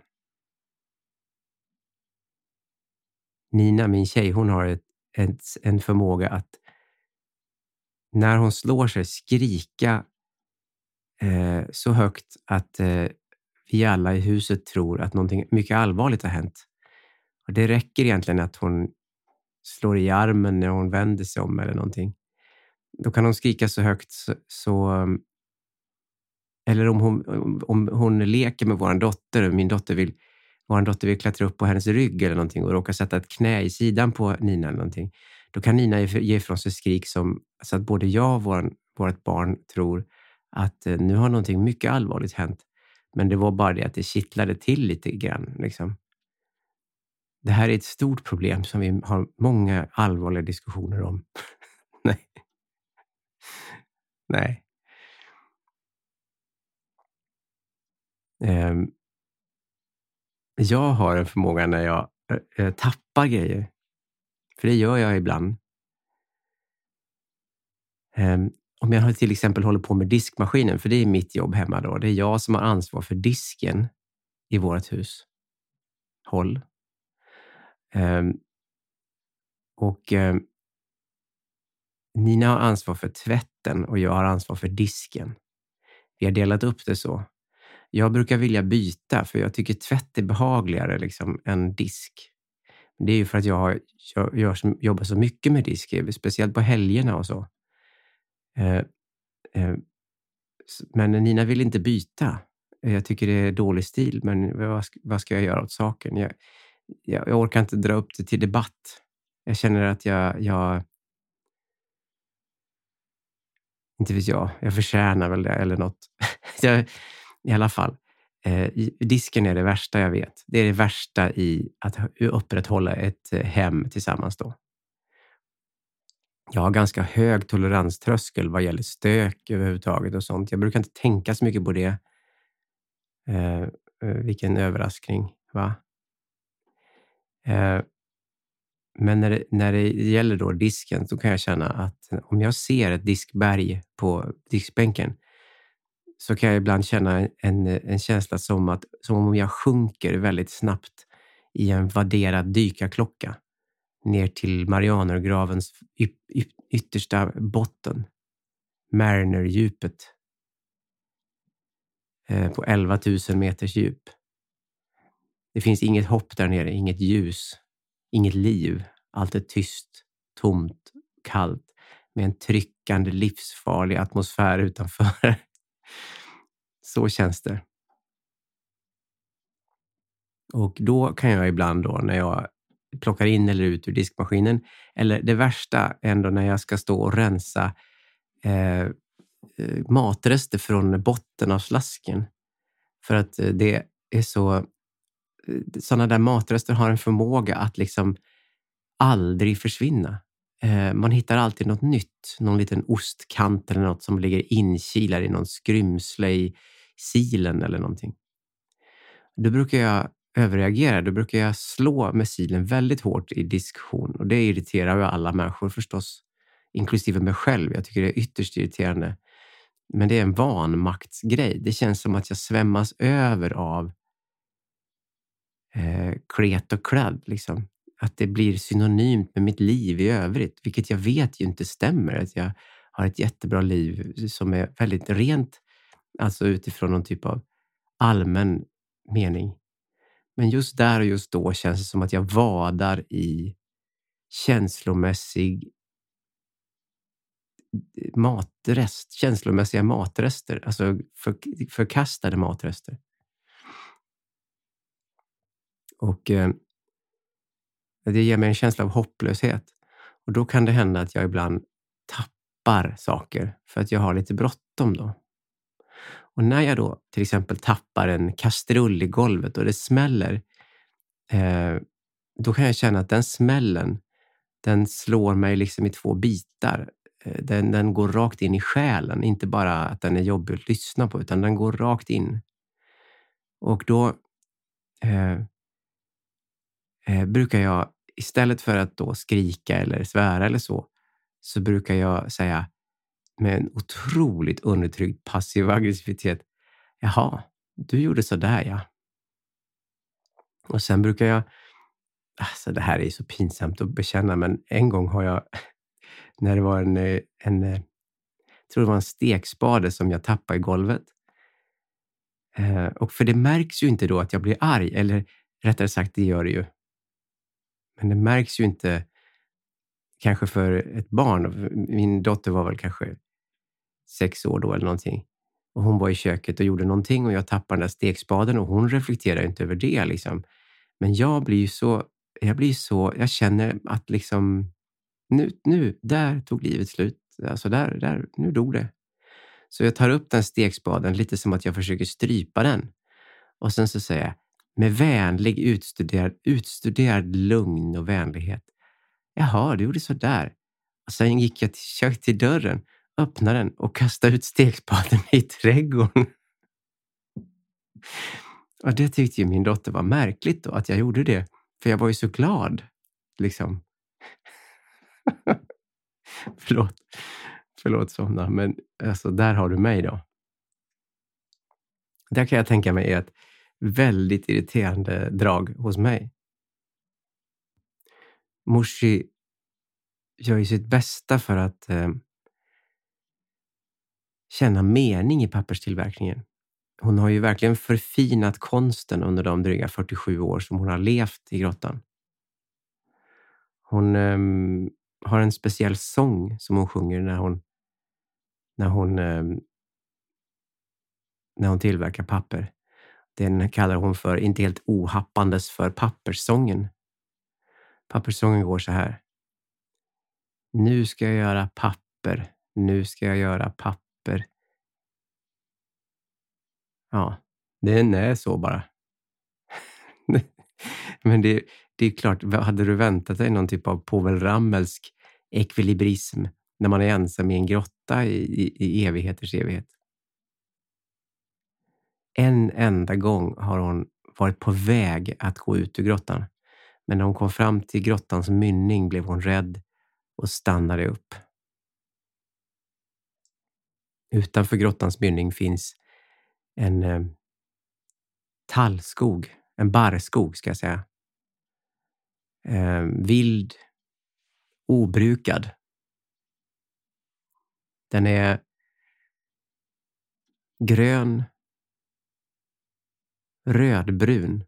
Nina, min tjej, hon har ett, ett, en förmåga att när hon slår sig skrika eh, så högt att eh, vi alla i huset tror att någonting mycket allvarligt har hänt. Och det räcker egentligen att hon slår i armen när hon vänder sig om eller någonting. Då kan hon skrika så högt så, så eller om hon, om hon leker med vår dotter och min dotter vill vår dotter vill klättra upp på hennes rygg eller någonting och råkar sätta ett knä i sidan på Nina eller någonting. Då kan Nina ge ifrån sig skrik som så att både jag och vår, vårt barn tror att eh, nu har någonting mycket allvarligt hänt. Men det var bara det att det kittlade till lite grann. Liksom. Det här är ett stort problem som vi har många allvarliga diskussioner om. Nej. Nej. Um, jag har en förmåga när jag uh, tappar grejer. För det gör jag ibland. Um, om jag till exempel håller på med diskmaskinen, för det är mitt jobb hemma då. Det är jag som har ansvar för disken i vårt hus. Håll. Um, och um, Nina har ansvar för tvätten och jag har ansvar för disken. Vi har delat upp det så. Jag brukar vilja byta för jag tycker tvätt är behagligare liksom, än disk. Det är ju för att jag, har, jag gör, jobbar så mycket med disk, speciellt på helgerna och så. Eh, eh, men Nina vill inte byta. Jag tycker det är dålig stil, men vad, vad ska jag göra åt saken? Jag, jag, jag orkar inte dra upp det till debatt. Jag känner att jag, jag inte vet jag, jag förtjänar väl det eller något. jag, I alla fall, eh, disken är det värsta jag vet. Det är det värsta i att upprätthålla ett hem tillsammans då. Jag har ganska hög toleranströskel vad gäller stök överhuvudtaget och sånt. Jag brukar inte tänka så mycket på det. Eh, vilken överraskning, va? Eh, men när det, när det gäller då disken så kan jag känna att om jag ser ett diskberg på diskbänken så kan jag ibland känna en, en känsla som, att, som om jag sjunker väldigt snabbt i en vadderad dykarklocka ner till Marianergravens y- y- yttersta botten, Mariner-djupet, eh, på elva tusen meters djup. Det finns inget hopp där nere, inget ljus, inget liv. Allt är tyst, tomt, kallt med en tryckande, livsfarlig atmosfär utanför. Så känns det. Och då kan jag ibland då när jag plockar in eller ut ur diskmaskinen, eller det värsta ändå när jag ska stå och rensa eh, matrester från botten av slasken. För att det är så, sådana där matrester har en förmåga att liksom aldrig försvinna. Eh, man hittar alltid något nytt, någon liten ostkant eller något som ligger inkilad i någon skrymsle i silen eller någonting. Då brukar jag överreagera, då brukar jag slå med silen väldigt hårt i diskussion. Och det irriterar ju alla människor förstås, inklusive mig själv. Jag tycker det är ytterst irriterande. Men det är en vanmaktsgrej. Det känns som att jag svämmas över av eh, klet och kladd. Liksom. Att det blir synonymt med mitt liv i övrigt. Vilket jag vet ju inte stämmer. Att jag har ett jättebra liv som är väldigt rent. Alltså utifrån någon typ av allmän mening. Men just där och just då känns det som att jag vadar i känslomässig matrest, känslomässiga matrester, alltså för, förkastade matrester. Och eh, det ger mig en känsla av hopplöshet. Och då kan det hända att jag ibland tappar saker för att jag har lite bråttom då. Och när jag då till exempel tappar en kastrull i golvet och det smäller, eh, då kan jag känna att den smällen, den slår mig liksom i två bitar. Den, den går rakt in i själen. Inte bara att den är jobbig att lyssna på, utan den går rakt in. Och då eh, eh, brukar jag, istället för att då skrika eller svära eller så, så brukar jag säga med en otroligt undertryckt passiv aggressivitet: jaha, du gjorde så där, ja. Och sen brukar jag, alltså det här är så pinsamt att bekänna, men en gång har jag, när det var en, en jag tror det var en stekspade som jag tappade i golvet. Eh, och för det märks ju inte då att jag blir arg, eller rättare sagt, det gör det ju. Men det märks ju inte kanske för ett barn. Min dotter var väl kanske sex år då eller någonting. Och hon var i köket och gjorde någonting och jag tappade den där stekspaden och hon reflekterar inte över det liksom. Men jag blir ju så, jag blir så, jag känner att liksom nu, nu, där tog livet slut. Alltså där, där, nu dog det. Så jag tar upp den stekspaden lite som att jag försöker strypa den. Och sen så säger jag med vänlig utstuderad, utstuderad lugn och vänlighet: jaha, du gjorde så där. Och sen gick jag till, till dörren, öppnade den och kastade ut stekspaden i trädgården. Och det tyckte ju min dotter var märkligt då, att jag gjorde det. För jag var ju så glad, liksom. Förlåt. Förlåt Somna, men alltså, där har du mig då. Där kan jag tänka mig är ett väldigt irriterande drag hos mig. Morsi gör ju sitt bästa för att eh, känna mening i papperstillverkningen. Hon har ju verkligen förfinat konsten under de dryga fyrtiosju år som hon har levt i grottan. Hon eh, har en speciell sång som hon sjunger när hon när hon, eh, när hon tillverkar papper. Den kallar hon för, inte helt ohappandes, för papperssången. Papperssången går så här. Nu ska jag göra papper. Nu ska jag göra papper. Ja, den är så bara. Men det, det är klart, hade du väntat dig någon typ av Povel Rammelsk ekvilibrism när man är ensam i en grotta i, i, i evigheters evighet? En enda gång har hon varit på väg att gå ut ur grottan. Men när hon kom fram till grottans mynning blev hon rädd och stannade upp. Utanför grottans mynning finns en eh, tallskog, en barrskog ska jag säga. Eh, vild, obrukad. Den är grön, rödbrun.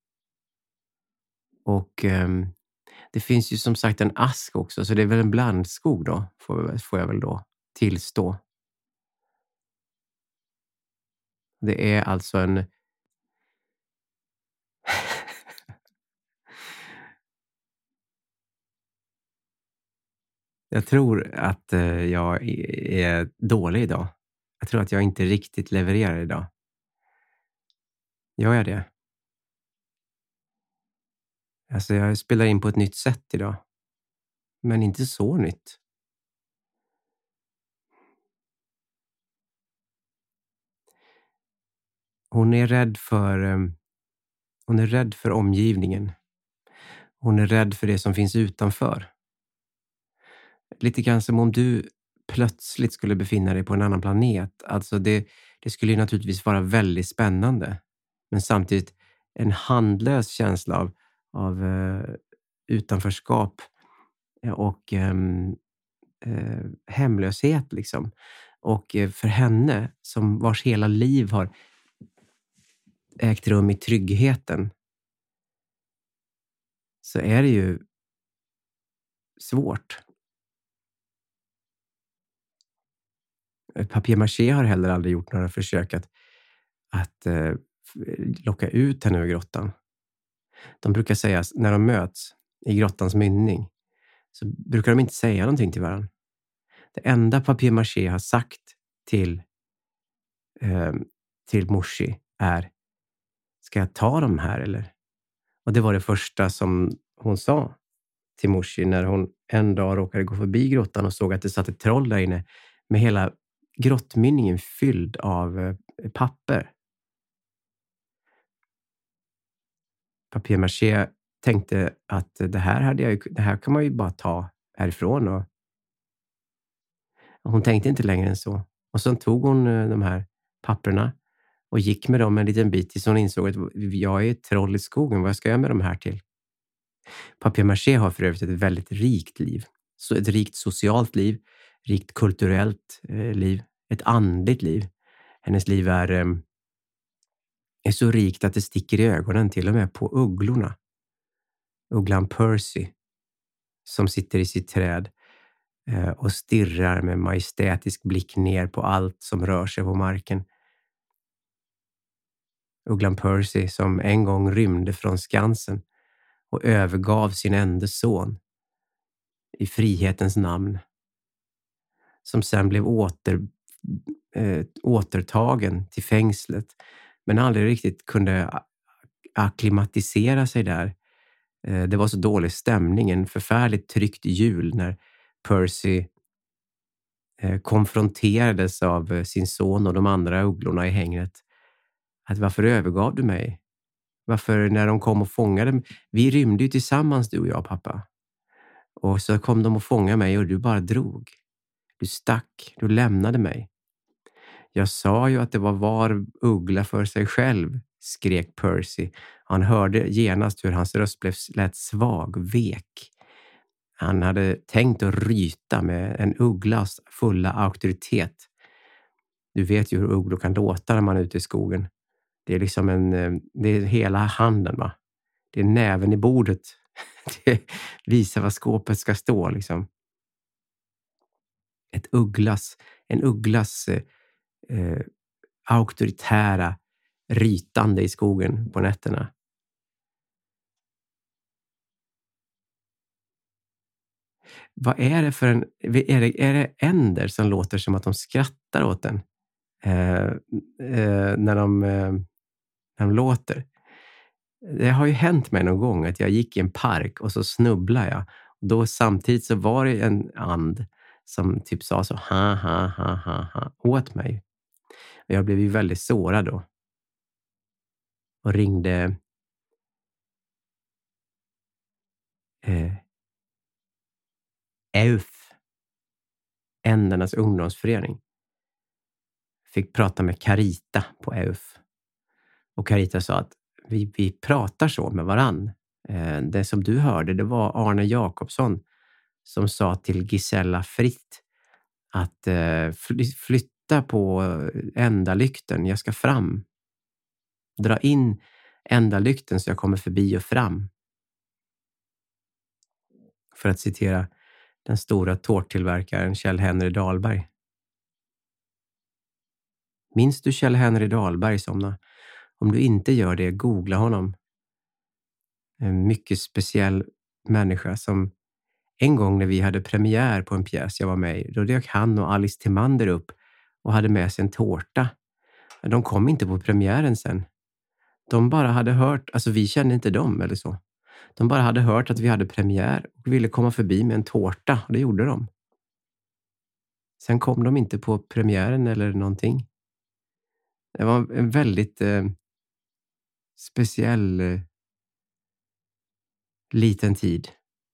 Och eh, det finns ju som sagt en ask också, så det är väl en blandskog då, får, får jag väl då tillstå. Det är alltså en Jag tror att eh, jag är dålig idag. Jag tror att jag inte riktigt levererar idag. Gör jag det? Alltså jag spelar in på ett nytt sätt idag. Men inte så nytt. Hon är rädd för, eh, hon är rädd för omgivningen. Hon är rädd för det som finns utanför. Lite grann som om du plötsligt skulle befinna dig på en annan planet. Alltså det, det skulle ju naturligtvis vara väldigt spännande. Men samtidigt en handlös känsla av, av uh, utanförskap och um, uh, hemlöshet liksom. Och uh, för henne som vars hela liv har ägt rum i tryggheten så är det ju svårt. Papier-Mâché har heller aldrig gjort några försök att, att uh, locka ut henne ur grottan. De brukar säga, när de möts i grottans mynning, så brukar de inte säga någonting till varandra. Det enda Papier-Mâché har sagt till, uh, till Mouchi är, ska jag ta dem här eller? Och det var det första som hon sa till Mouchi när hon en dag råkade gå förbi grottan och såg att det satt ett troll där inne med hela grottmynningen fylld av uh, papper. Papier-Mâché tänkte att det här, hade jag, det här kan man ju bara ta härifrån. Och hon tänkte inte längre än så. Och så tog hon de här papperna och gick med dem en liten bit tills hon insåg att jag är ett troll i skogen. Vad ska jag med de här till? Papier-Mâché har för övrigt ett väldigt rikt liv. Så ett rikt socialt liv, rikt kulturellt eh, liv, ett andligt liv. Hennes liv är... Eh, är så rikt att det sticker i ögonen till och med på ugglorna. Ugglan Percy som sitter i sitt träd eh, och stirrar med majestätisk blick ner på allt som rör sig på marken. Ugglan Percy som en gång rymde från Skansen och övergav sin enda son i frihetens namn. Som sen blev åter, eh, återtagen till fängslet men aldrig riktigt kunde akklimatisera sig där. Det var så dålig stämning, en förfärligt tryckt jul när Percy konfronterades av sin son och de andra ugglorna i hängnet. Att varför övergav du mig? Varför när de kom och fångade? Vi rymde ju tillsammans du och jag, pappa. Och så kom de och fångade mig och du bara drog. Du stack, du lämnade mig. Jag sa ju att det var var uggla för sig själv, skrek Percy. Han hörde genast hur hans röst blev lätt svag, vek. Han hade tänkt att ryta med en ugglas fulla auktoritet. Du vet ju hur ugglor kan låta när man är ute i skogen. Det är liksom en, det är hela handen, va? Det är näven i bordet. Det visar vad skåpet ska stå liksom. Ett ugglas, en ugglas eh, auktoritära rytande i skogen på nätterna. Vad är det för en... Är det, är det änder som låter som att de skrattar åt den? Eh, eh, när, de, eh, när de låter. Det har ju hänt mig någon gång att jag gick i en park och så snubblade jag. Då samtidigt så var det en and som typ sa så ha ha ha ha ha åt mig. Och jag blev ju väldigt sårad då. Och ringde eh, E U F, Ändernas ungdomsförening. Fick prata med Carita på E U F. Och Carita sa att vi, vi pratar så med varann. Eh, det som du hörde, det var Arne Jakobsson som sa till Gisella Fritt att eh, fly, flytta på ändalykten, jag ska fram. Dra in ändalykten så jag kommer förbi och fram. För att citera den stora tårttillverkaren Kjell-Henry Dahlberg. Minns du Kjell-Henry Dahlberg, Somna? Om du inte gör det, googla honom. En mycket speciell människa som en gång när vi hade premiär på en pjäs jag var med i, då dök han och Alice Timander upp och hade med sig en tårta. De kom inte på premiären sen. De bara hade hört, alltså vi kände inte dem eller så. De bara hade hört att vi hade premiär och ville komma förbi med en tårta, och det gjorde de. Sen kom de inte på premiären eller någonting. Det var en väldigt eh, speciell eh, liten tid.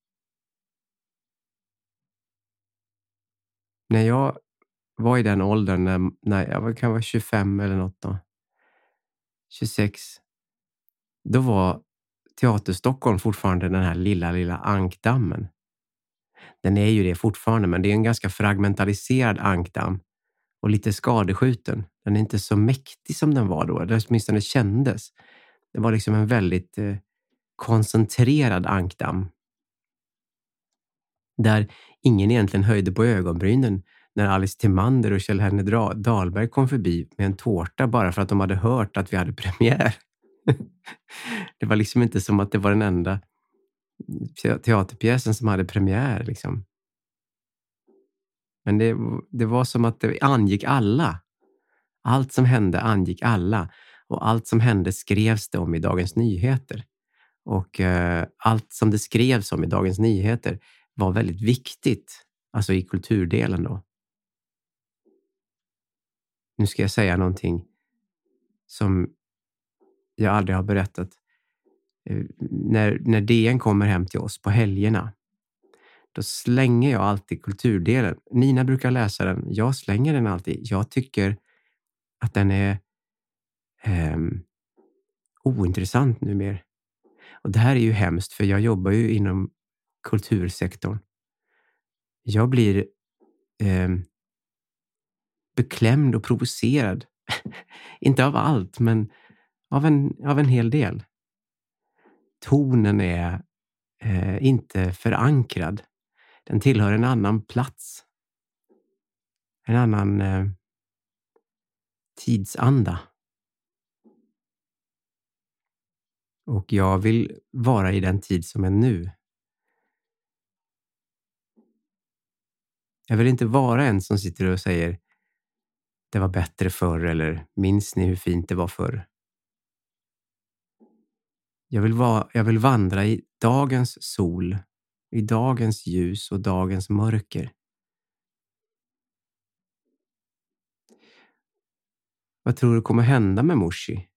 När jag var i den åldern, när, när jag kan vara tjugofem eller något då, tjugosex, då var Teater Stockholm fortfarande den här lilla, lilla ankdammen. Den är ju det fortfarande, men det är en ganska fragmentaliserad ankdamm och lite skadeskjuten. Den är inte så mäktig som den var då, det åtminstone kändes. Det var liksom en väldigt eh, koncentrerad ankdamm. Där ingen egentligen höjde på ögonbrynen när Alice Timander och Kjell-Henry Dahlberg kom förbi med en tårta bara för att de hade hört att vi hade premiär. Det var liksom inte som att det var den enda teaterpjäsen som hade premiär liksom. Men det, det var som att det angick alla. Allt som hände angick alla. Och allt som hände skrevs det om i Dagens Nyheter. Och eh, allt som det skrevs om i Dagens Nyheter var väldigt viktigt. Alltså i kulturdelen då. Nu ska jag säga någonting som jag aldrig har berättat. Eh, när, när D N kommer hem till oss på helgerna, då slänger jag alltid kulturdelen. Nina brukar läsa den. Jag slänger den alltid. Jag tycker att den är eh, ointressant numera. Och det här är ju hemskt, för jag jobbar ju inom kultursektorn. Jag blir eh, beklämd och provocerad. Inte av allt, men av en, av en hel del. Tonen är eh, inte förankrad. Den tillhör en annan plats. En annan eh, tidsanda. Och jag vill vara i den tid som är nu. Jag vill inte vara en som sitter och säger det var bättre förr, eller minns ni hur fint det var förr? Jag vill, vara, jag vill vandra i dagens sol, i dagens ljus och dagens mörker. Vad tror du kommer hända med Moshi?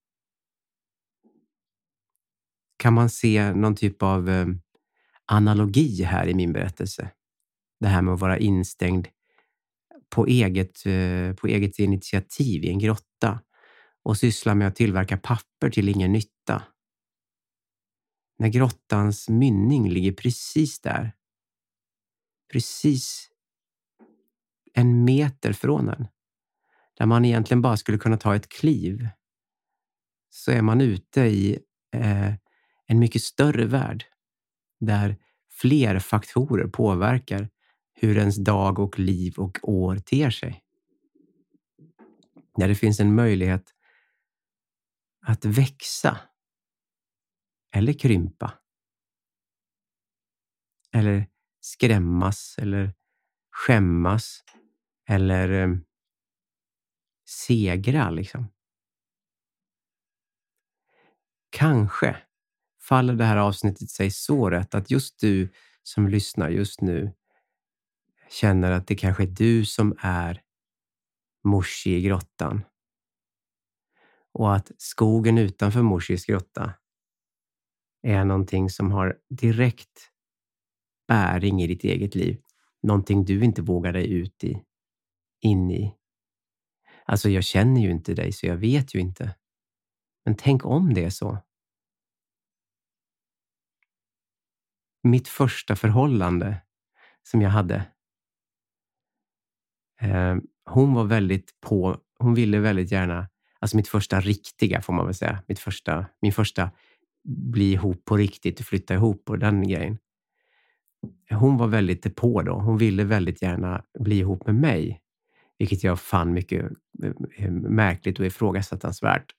Kan man se någon typ av eh, analogi här i min berättelse? Det här med att vara instängd på eget, eh, på eget initiativ i en grotta och syssla med att tillverka papper till ingen nytta. När grottans mynning ligger precis där. Precis en meter från den. Där man egentligen bara skulle kunna ta ett kliv. Så är man ute i eh, en mycket större värld. Där fler faktorer påverkar hur ens dag och liv och år ter sig. Där det finns en möjlighet att växa eller krympa eller skrämmas eller skämmas eller eh, segra liksom. Kanske faller det här avsnittet sig så rätt att just du som lyssnar just nu känner att det kanske är du som är Mooshi i grottan. Och att skogen utanför Mooshis grotta är någonting som har direkt bäring i ditt eget liv. Någonting du inte vågar dig ut i, in i. Alltså jag känner ju inte dig så jag vet ju inte. Men tänk om det är så. Mitt första förhållande som jag hade. Eh, hon var väldigt på, hon ville väldigt gärna, alltså mitt första riktiga får man väl säga. Mitt första, min första bli ihop på riktigt och flytta ihop och den grejen. Hon var väldigt på då. Hon ville väldigt gärna bli ihop med mig. Vilket jag fann mycket märkligt och ifrågasättansvärt.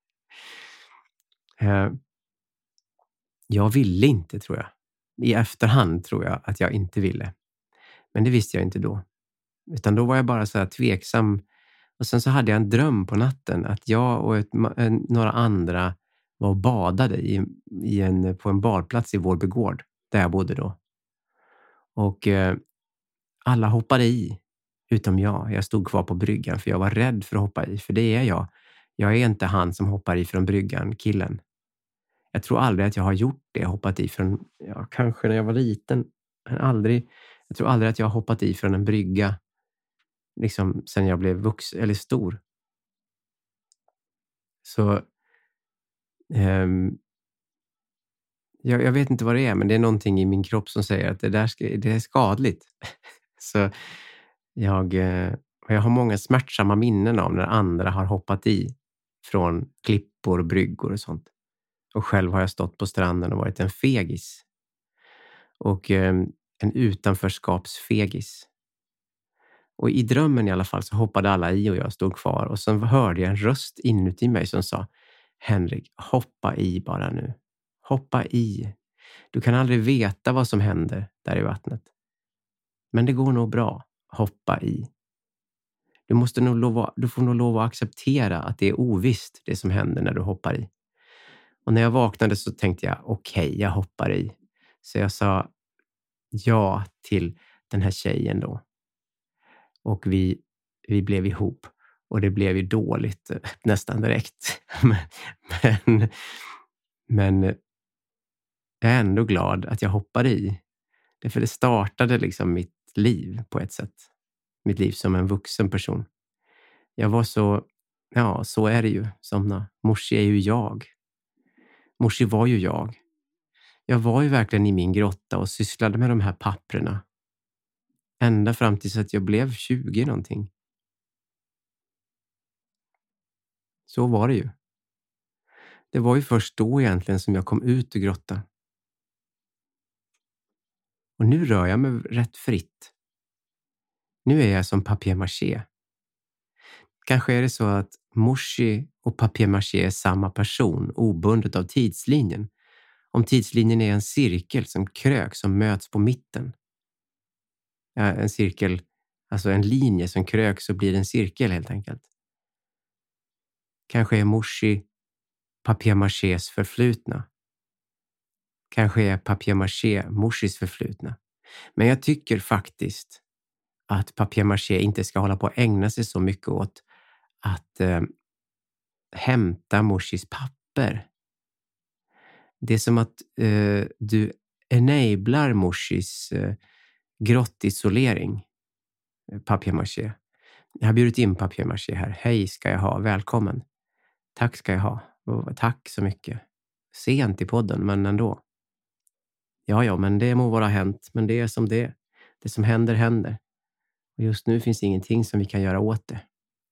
Jag ville inte, tror jag. I efterhand tror jag att jag inte ville. Men det visste jag inte då. Utan då var jag bara så här tveksam. Och sen så hade jag en dröm på natten att jag och ett, en, några andra var och badade i, i en, på en badplats i Vårby gård. Där jag bodde då. Och eh, alla hoppade i. Utom jag. Jag stod kvar på bryggan för jag var rädd för att hoppa i. För det är jag. Jag är inte han som hoppar i från bryggan, killen. Jag tror aldrig att jag har gjort det. Hoppat i från, ja, kanske när jag var liten. Men aldrig. Jag tror aldrig att jag har hoppat i från en brygga. Liksom sen jag blev vuxen eller stor. Så. Um, jag, jag vet inte vad det är. Men det är någonting i min kropp som säger att det där ska, det är skadligt. Så. Jag, jag har många smärtsamma minnen av när andra har hoppat i från klippor och bryggor och sånt. Och själv har jag stått på stranden och varit en fegis. Och eh, en utanförskapsfegis. Och i drömmen i alla fall så hoppade alla i och jag stod kvar. Och sen hörde jag en röst inuti mig som sa: Henrik, hoppa i bara nu. Hoppa i. Du kan aldrig veta vad som händer där i vattnet. Men det går nog bra. Hoppa i. Du, måste nog lova, du får nog lov att acceptera att det är ovisst det som händer när du hoppar i. Och när jag vaknade så tänkte jag, okej, okay, jag hoppar i. Så jag sa ja till den här tjejen då. Och vi, vi blev ihop. Och det blev ju dåligt nästan direkt. men, men jag är ändå glad att jag hoppade i. För det startade liksom mitt liv på ett sätt. Mitt liv som en vuxen person. Jag var så, ja, så är det ju. Somna. Mooshi är ju jag. Mooshi var ju jag. Jag var ju verkligen i min grotta och sysslade med de här papperna. Ända fram tills att jag blev tjugo någonting. Så var det ju. Det var ju först då egentligen som jag kom ut ur grottan. Och nu rör jag mig rätt fritt. Nu är jag som papier-maché. Kanske är det så att Mooshi och papier-maché är samma person, obundet av tidslinjen. Om tidslinjen är en cirkel som krök som möts på mitten. Ja, en cirkel, alltså en linje som krök så blir det en cirkel helt enkelt. Kanske är Mooshi papier-machés förflutna. Kanske är papier-maché Mooshis förflutna. Men jag tycker faktiskt att papier-maché inte ska hålla på att ägna sig så mycket åt att eh, hämta Mooshis papper. Det är som att eh, du enablar Mooshis eh, grottisolering. Papier-maché. Jag har bjudit in papier-maché här. Hej ska jag ha. Välkommen. Tack ska jag ha. Tack så mycket. Sent i podden, men ändå. Ja, ja, men det må vara hänt. Men det är som det. Det som händer, händer. Och just nu finns ingenting som vi kan göra åt det.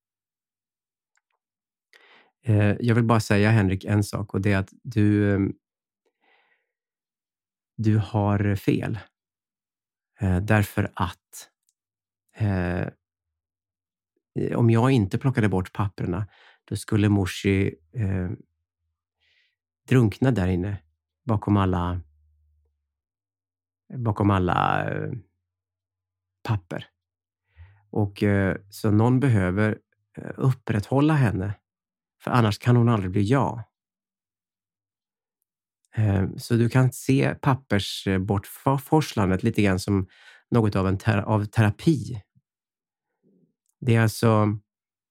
Eh, jag vill bara säga, Henrik, en sak. Och det är att du... Eh, du har fel. Eh, därför att... Eh, om jag inte plockade bort papperna, då skulle Mooshi... Eh, drunkna där inne bakom alla, bakom alla eh, papper. Och eh, så någon behöver eh, upprätthålla henne, för annars kan hon aldrig bli jag. Eh, så du kan se pappersbortforslandet lite grann som något av en ter- av terapi. Det är alltså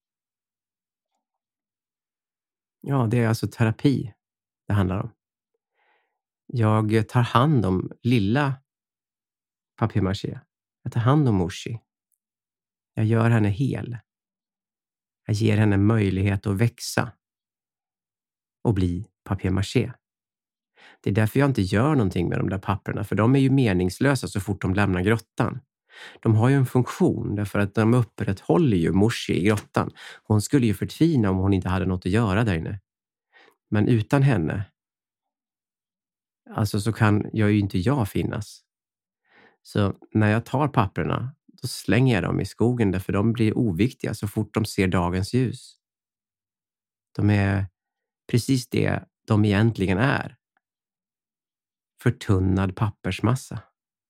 Ja, det är alltså terapi det handlar om. Jag tar hand om lilla papier-maché. Jag tar hand om Moshi. Jag gör henne hel. Jag ger henne möjlighet att växa och bli papier-maché. Det är därför jag inte gör någonting med de där papperna, för de är ju meningslösa så fort de lämnar grottan. De har ju en funktion därför att de upprätthåller ju Moshi i grottan. Hon skulle ju förtvina om hon inte hade något att göra där inne. Men utan henne, alltså så kan jag ju inte jag finnas. Så när jag tar papperna, då slänger jag dem i skogen därför de blir oviktiga så fort de ser dagens ljus. De är precis det de egentligen är. Förtunnad pappersmassa.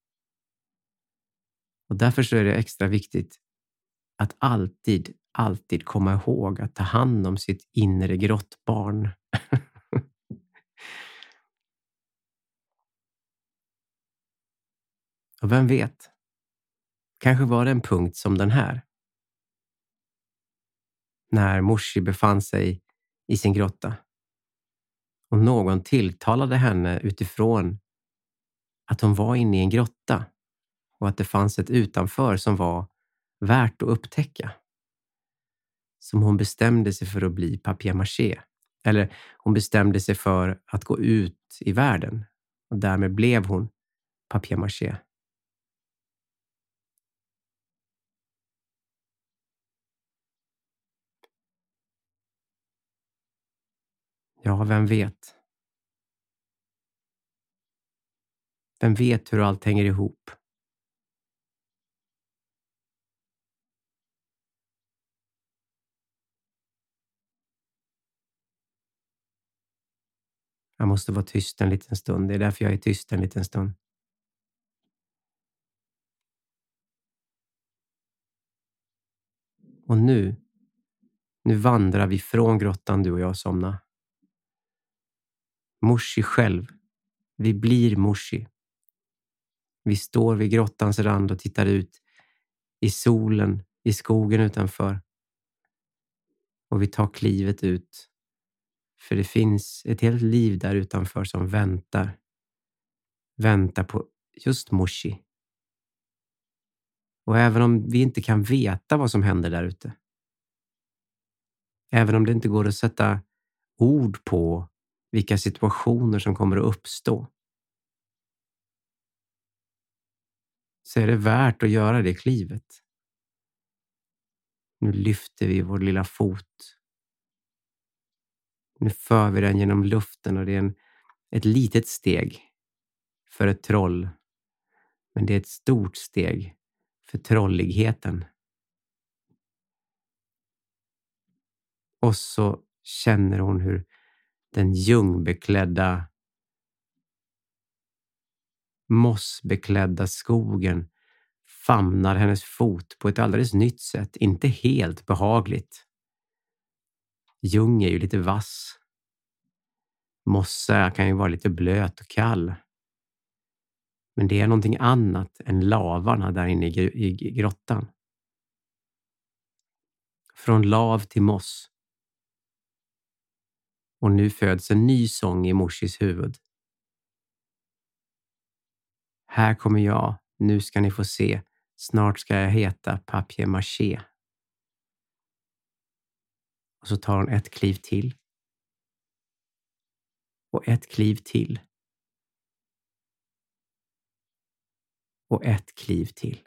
Och därför så är det extra viktigt att alltid, alltid komma ihåg att ta hand om sitt inre grottbarn. Och vem vet? Kanske var det en punkt som den här. När Moshi befann sig i sin grotta. Och någon tilltalade henne utifrån att hon var inne i en grotta. Och att det fanns ett utanför som var värt att upptäcka. Som hon bestämde sig för att bli papier-maché. Eller hon bestämde sig för att gå ut i världen. Och därmed blev hon papier-maché. Ja, vem vet? Vem vet hur allt hänger ihop? Jag måste vara tyst en liten stund. Det är därför jag är tyst en liten stund. Och nu, nu vandrar vi från grottan du och jag somna. Moshi själv. Vi blir Moshi. Vi står vid grottans rand och tittar ut i solen, i skogen utanför. Och vi tar klivet ut. För det finns ett helt liv där utanför som väntar. Väntar på just Moshi. Och även om vi inte kan veta vad som händer där ute. Även om det inte går att sätta ord på vilka situationer som kommer att uppstå. Så är det värt att göra det klivet. Nu lyfter vi vår lilla fot. Nu för vi den genom luften och det är en, ett litet steg för ett troll. Men det är ett stort steg för trolligheten. Och så känner hon hur den ljungbeklädda, mossbeklädda skogen famnar hennes fot på ett alldeles nytt sätt. Inte helt behagligt. Ljung är ju lite vass. Mossa kan ju vara lite blöt och kall. Men det är någonting annat än lavarna där inne i grottan. Från lav till moss. Och nu föds en ny sång i Moshis huvud. Här kommer jag, nu ska ni få se. Snart ska jag heta papier-maché. Och så tar hon ett kliv till. Och ett kliv till. Och ett kliv till.